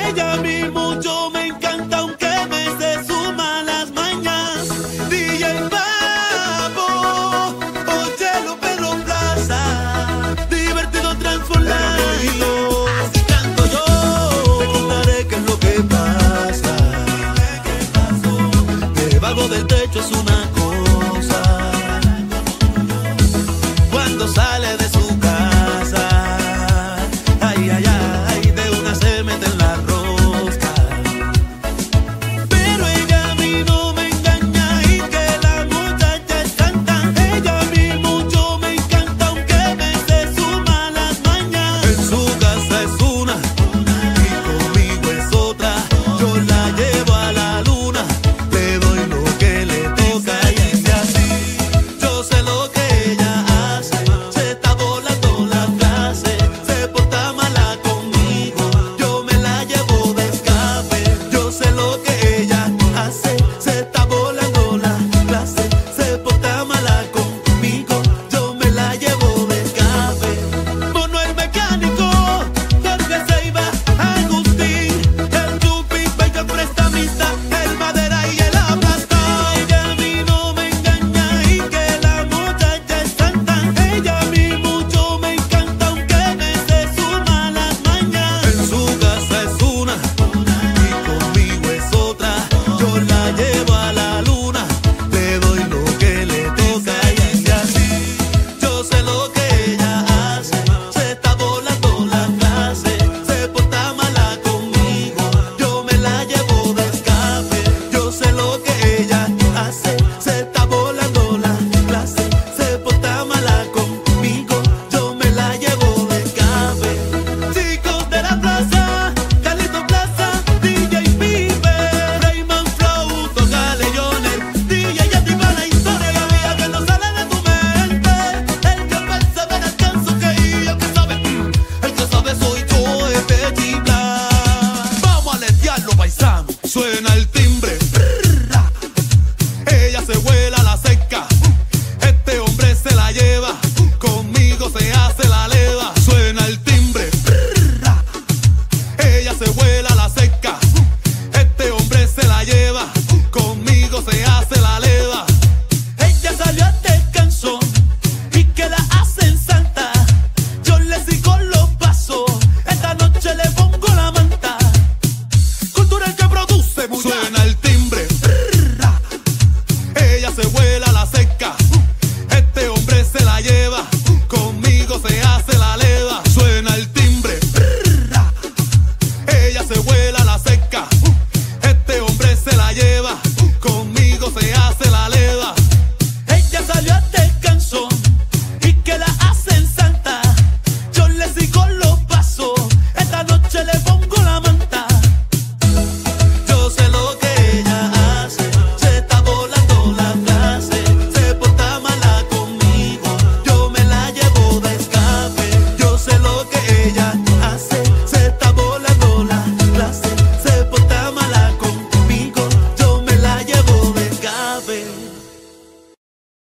Ella a mí mucho me encanta, aunque me se suma las mañas. DJ Papo, oye los perros plaza, divertido transformado. Así canto yo, te contaré qué es lo que pasa. Debajo del techo es una cosa, cuando sale de su casa, ay, ay, ay, de una se mete en la rosca. Pero ella a mí no me engaña y que la muchacha es santa. Ella a mí mucho me encanta, aunque me se suma las mañas. En su casa es una y conmigo es otra. Yo la llevo a la luna, le doy lo que le toca y dice así. Yo sé lo que ella hace, se está volando la clase, se porta mala conmigo, yo me la llevo de escape. Yo sé lo que ella hace, se está volando la clase, se porta mala conmigo, yo me la llevo de escape. Mono el mecánico, Jorge Seiba, Agustín, el Yupi, Bello Prestamista, el Madera y el Aplastado. Ella a mí no me engaña y que la muchacha es santa. Ella a mí mucho me encanta, aunque me se suma las mañas. En su casa es una y conmigo es otra. Yo la llevo a la luna, le doy lo que le toca y dice así. Yo sé lo que ella hace, se está volando la clase, se porta mala conmigo, yo me la llevo de escape. Yo sé lo que ella hace, se está volando la clase, se porta mala conmigo, yo me la llevo de escape. Chicos de la plaza, Carlito Plaza, DJ Pipe, Raymond Flow, toca Leyones, DJ Yeti para la historia, la vida que no sale de tu mente. El que persevera alcanza que yo que sabe, el que sabe soy yo, es Petit Blas. Vamos a letearlo, paisano, suena el timbre, brrra. Ella se vuela la cerca, este hombre se la lleva, conmigo se hace la leva. Suena el timbre, brrra. Ella se vuela la cerca.